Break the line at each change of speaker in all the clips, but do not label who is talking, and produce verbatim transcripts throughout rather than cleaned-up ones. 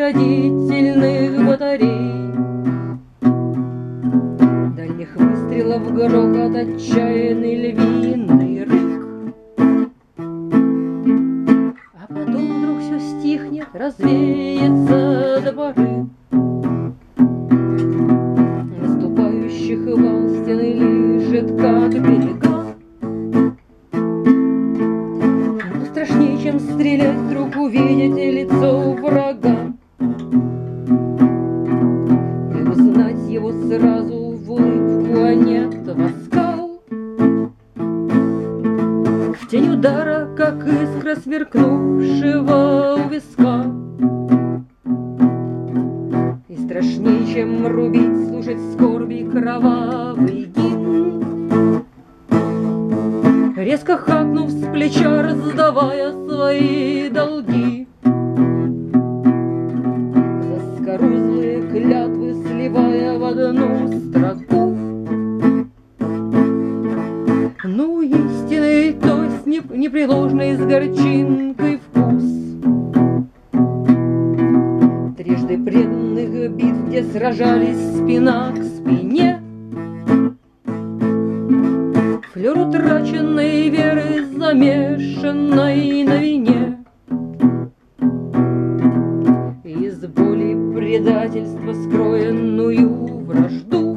заградительных батарей. Дальних выстрелов грохот, отчаянный львиный рык. А потом вдруг все стихнет, развеется до поры. Наступающих волн стены лежит, как берега. Но страшнее, чем стрелять, вдруг увидеть лицо врага. И узнать его сразу в улыбку, а нет в оскал. В тень удара, как искра сверкнувшего у виска. И страшнее, чем рубить, слушать скорби кровавый гимн. Резко хакнув с плеча, раздавая свои долги. Заскорузлые клятвы сливая в одну строку. Ну, истинный, то есть непреложный с горчинкой вкус. Трижды преданных битв, где сражались спина к спине. Флёр утраченной веры, замешанной на вине. Из боли предательства скроенную вражду.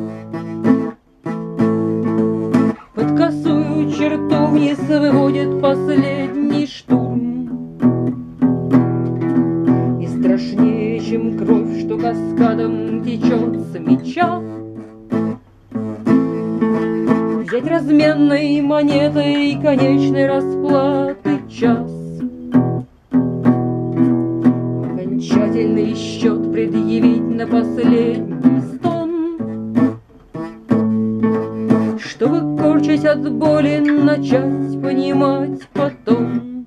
Под косую черту вниз выводит последний штурм. И страшнее, чем кровь, что каскадом течет с меча, взять разменной монетой конечной расплаты час. Окончательный счет предъявить на последний стон. Чтобы, корчась от боли, начать понимать потом.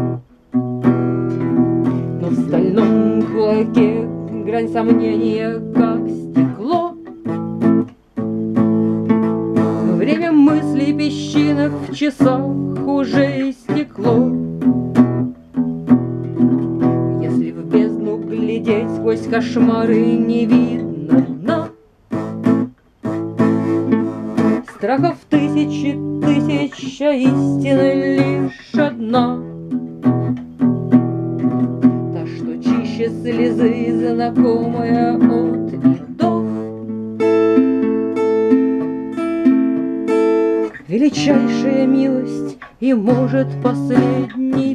Но в стальном кулаке грань сомнения, как стекло. Время мыслей песчинок в часах уже истекло. Если в бездну глядеть сквозь кошмары, не видно дна. Страхов тысячи тысяч, а истина лишь одна. Та, что чище слезы, знакомая от и до. Величайшая милость и, может, последний